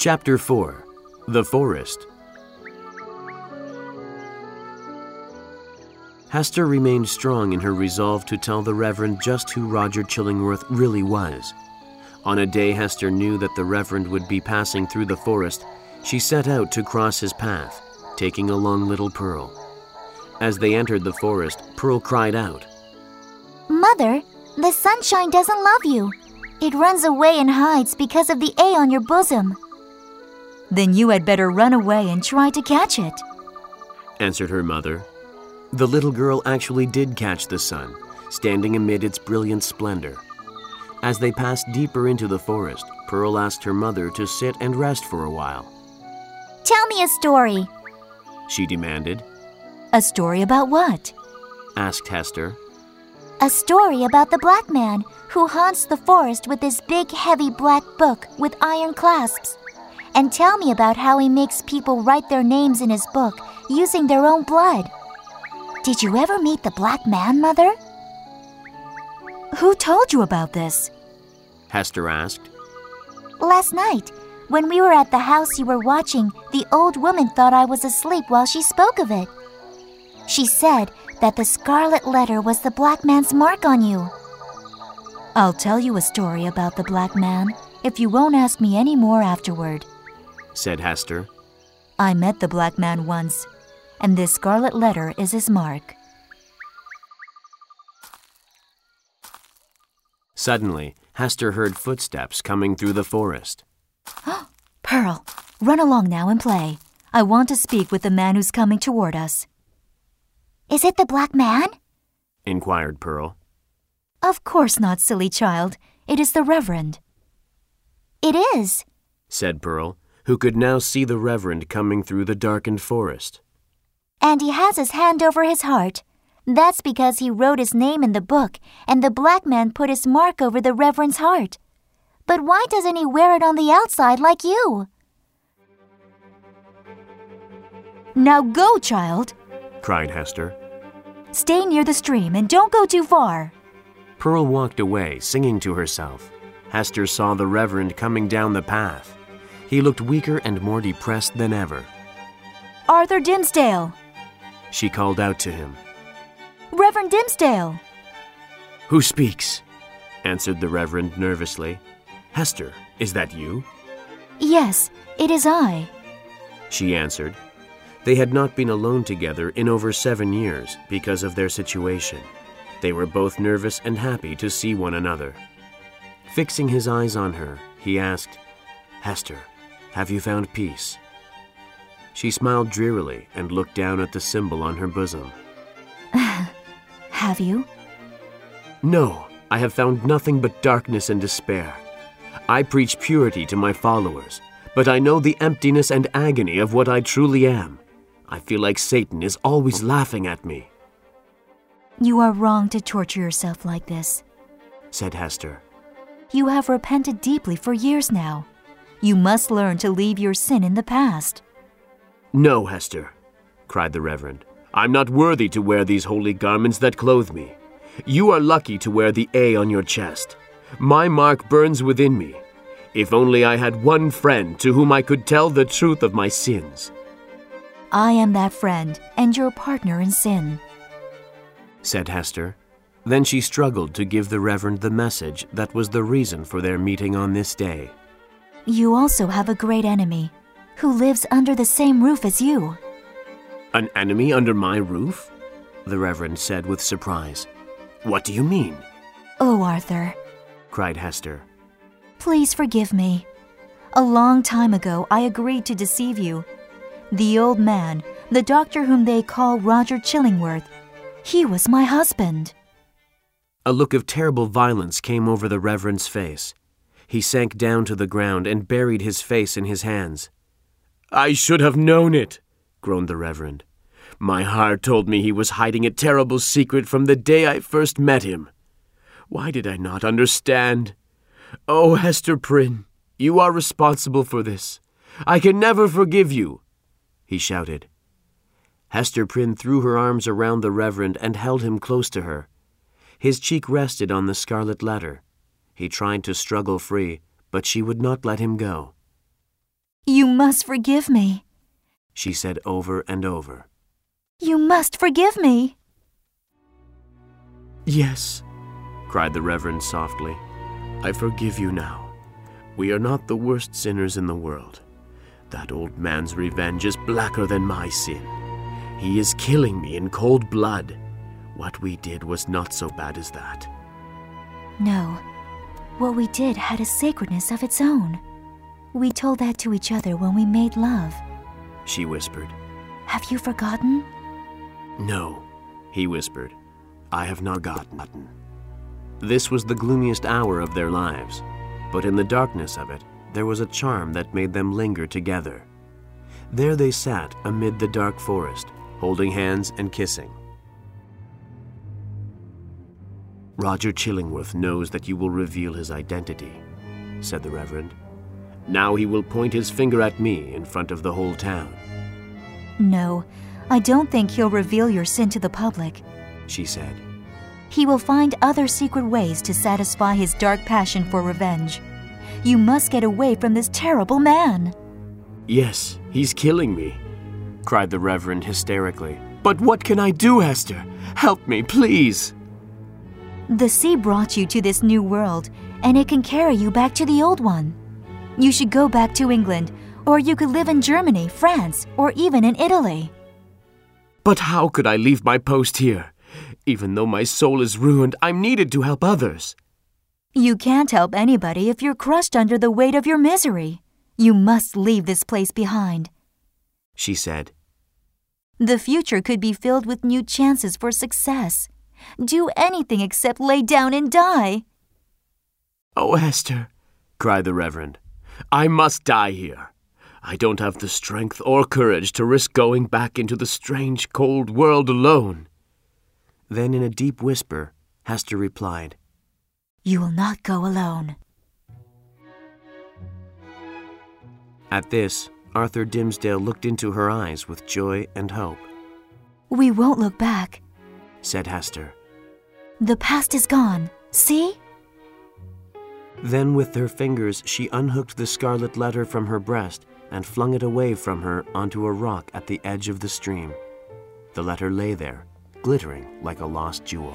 Chapter 4. The Forest. Hester remained strong in her resolve to tell the Reverend just who Roger Chillingworth really was. On a day Hester knew that the Reverend would be passing through the forest, she set out to cross his path, taking along little Pearl. As they entered the forest, Pearl cried out, "Mother, the sunshine doesn't love you. It runs away and hides because of the A on your bosom." "Then you had better run away and try to catch it," answered her mother. The little girl actually did catch the sun, standing amid its brilliant splendor. As they passed deeper into the forest, Pearl asked her mother to sit and rest for a while. "Tell me a story," she demanded. "A story about what?" asked Hester. "A story about the black man who haunts the forest with his big, heavy black book with iron clasps. And tell me about how he makes people write their names in his book using their own blood. Did you ever meet the black man, Mother?" "Who told you about this?" Hester asked. "Last night, when we were at the house you were watching, the old woman thought I was asleep while she spoke of it. She said that the scarlet letter was the black man's mark on you." "I'll tell you a story about the black man if you won't ask me any more afterward," said Hester. "I met the black man once, and this scarlet letter is his mark." Suddenly, Hester heard footsteps coming through the forest. "Pearl, run along now and play. I want to speak with the man who's coming toward us." "Is it the black man?" inquired Pearl. "Of course not, silly child. It is the Reverend." "It is," said Pearl, who could now see the Reverend coming through the darkened forest. "And he has his hand over his heart. That's because he wrote his name in the book, and the black man put his mark over the Reverend's heart. But why doesn't he wear it on the outside like you?" "Now go, child," cried Hester. "Stay near the stream and don't go too far." Pearl walked away, singing to herself. Hester saw the Reverend coming down the path. He looked weaker and more depressed than ever. "Arthur Dimmesdale!" She called out to him. "Reverend Dimmesdale!" "Who speaks?" answered the Reverend nervously. "Hester, is that you?" "Yes, it is I," she answered. They had not been alone together in over 7 years because of their situation. They were both nervous and happy to see one another. Fixing his eyes on her, he asked, "Hester, have you found peace?" She smiled drearily and looked down at the symbol on her bosom. "Have you?" "No, I have found nothing but darkness and despair. I preach purity to my followers, but I know the emptiness and agony of what I truly am. I feel like Satan is always laughing at me," "You are wrong to torture yourself like this," said Hester. "You have repented deeply for years now. You must learn to leave your sin in the past." "No, Hester," cried the Reverend. "I'm not worthy to wear these holy garments that clothe me. You are lucky to wear the A on your chest. My mark burns within me. If only I had one friend to whom I could tell the truth of my sins." "I am that friend and your partner in sin," said Hester. Then she struggled to give the Reverend the message that was the reason for their meeting on this day. "You also have a great enemy who lives under the same roof as you." "An enemy under my roof?" the Reverend said with surprise. "What do you mean?" "Oh, Arthur," cried Hester. "please forgive me. A long time ago, I agreed to deceive you. The old man, the doctor whom they call Roger Chillingworth, he was my husband." A look of terrible violence came over the Reverend's face. He sank down to the ground and buried his face in his hands. "I should have known it," groaned the Reverend. "My heart told me he was hiding a terrible secret from the day I first met him. Why did I not understand? Oh, Hester Prynne, you are responsible for this. I can never forgive you," he shouted. Hester Prynne threw her arms around the Reverend and held him close to her. His cheek rested on the scarlet letter. He tried to struggle free, but she would not let him go. You must forgive me. She said over and over. You must forgive me. Yes, cried the Reverend softly. I forgive you now. We are not the worst sinners in the world. That old man's revenge is blacker than my sin. He is killing me in cold blood. What we did was not so bad as that. No, what we did had a sacredness of its own. We told that to each other when we made love. She whispered. Have you forgotten? No, he whispered. I have not forgotten. This was the gloomiest hour of their lives, but in the darkness of it, there was a charm that made them linger together. There they sat amid the dark forest, holding hands and kissing. Roger Chillingworth knows that you will reveal his identity, said the Reverend. Now he will point his finger at me in front of the whole town. No, I don't think he'll reveal your sin to the public, she said. He will find other secret ways to satisfy his dark passion for revenge. You must get away from this terrible man. Yes, he's killing me, cried the Reverend hysterically. But what can I do, Hester? Help me, please. The sea brought you to this new world, and it can carry you back to the old one. You should go back to England, or you could live in Germany, France, or even in Italy. But how could I leave my post here? Even though my soul is ruined, I'm needed to help others. You can't help anybody if you're crushed under the weight of your misery. You must leave this place behind, she said. The future could be filled with new chances for success. Do anything except lay down and die. Oh, Hester, cried the Reverend, I must die here. I don't have the strength or courage to risk going back into the strange, cold world alone. Then in a deep whisper, Hester replied, You will not go alone. At this, Arthur Dimmesdale looked into her eyes with joy and hope. We won't look back, said Hester. The past is gone. See? Then with her fingers she unhooked the scarlet letter from her breast and flung it away from her onto a rock at the edge of the stream. The letter lay there, glittering like a lost jewel.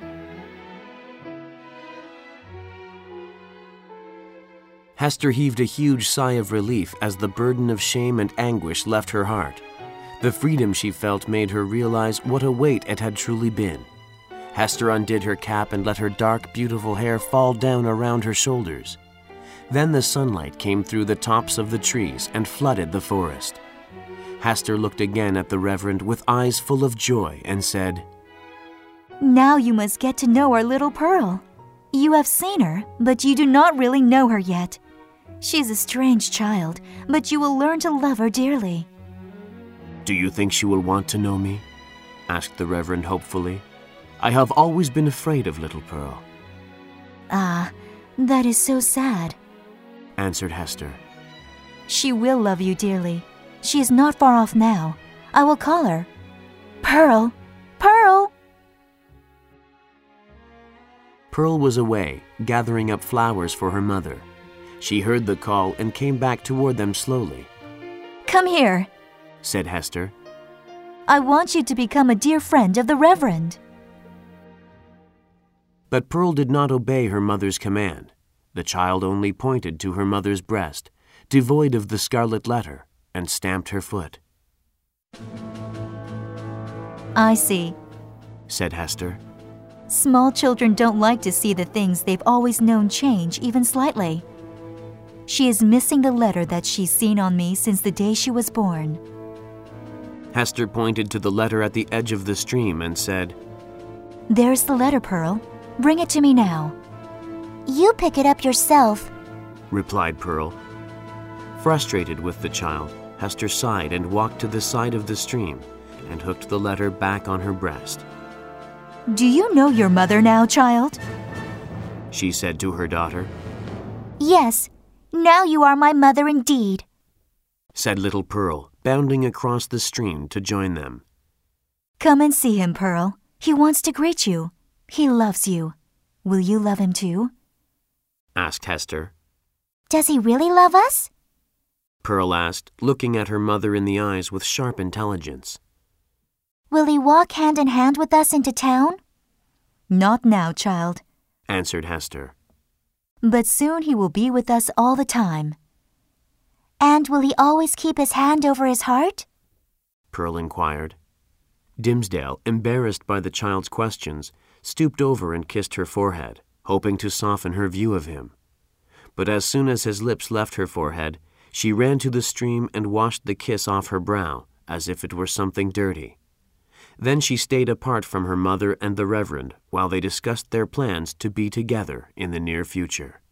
Hester heaved a huge sigh of relief as the burden of shame and anguish left her heart. The freedom she felt made her realize what a weight it had truly been. Hester undid her cap and let her dark, beautiful hair fall down around her shoulders. Then the sunlight came through the tops of the trees and flooded the forest. Hester looked again at the Reverend with eyes full of joy and said, Now you must get to know our little Pearl. You have seen her, but you do not really know her yet. She is a strange child, but you will learn to love her dearly. Do you think she will want to know me? Asked the Reverend hopefully. I have always been afraid of little Pearl. Ah, that is so sad, answered Hester. She will love you dearly. She is not far off now. I will call her. Pearl! Pearl! Pearl was away, gathering up flowers for her mother. She heard the call and came back toward them slowly. Come here, said Hester. I want you to become a dear friend of the Reverend. But Pearl did not obey her mother's command. The child only pointed to her mother's breast, devoid of the scarlet letter, and stamped her foot. I see, said Hester. Small children don't like to see the things they've always known change even slightly. She is missing the letter that she's seen on me since the day she was born. Hester pointed to the letter at the edge of the stream and said, There's the letter, Pearl. Bring it to me now. You pick it up yourself, replied Pearl. Frustrated with the child, Hester sighed and walked to the side of the stream and hooked the letter back on her breast. Do you know your mother now, child? She said to her daughter. Yes, now you are my mother indeed, said little Pearl, bounding across the stream to join them. Come and see him, Pearl. He wants to greet you. He loves you. Will you love him too? Asked Hester. Does he really love us? Pearl asked, looking at her mother in the eyes with sharp intelligence. Will he walk hand in hand with us into town? Not now, child, answered Hester. But soon he will be with us all the time. And will he always keep his hand over his heart? Pearl inquired. Dimmesdale, embarrassed by the child's questions, stooped over and kissed her forehead, hoping to soften her view of him. But as soon as his lips left her forehead, she ran to the stream and washed the kiss off her brow, as if it were something dirty. Then she stayed apart from her mother and the Reverend while they discussed their plans to be together in the near future.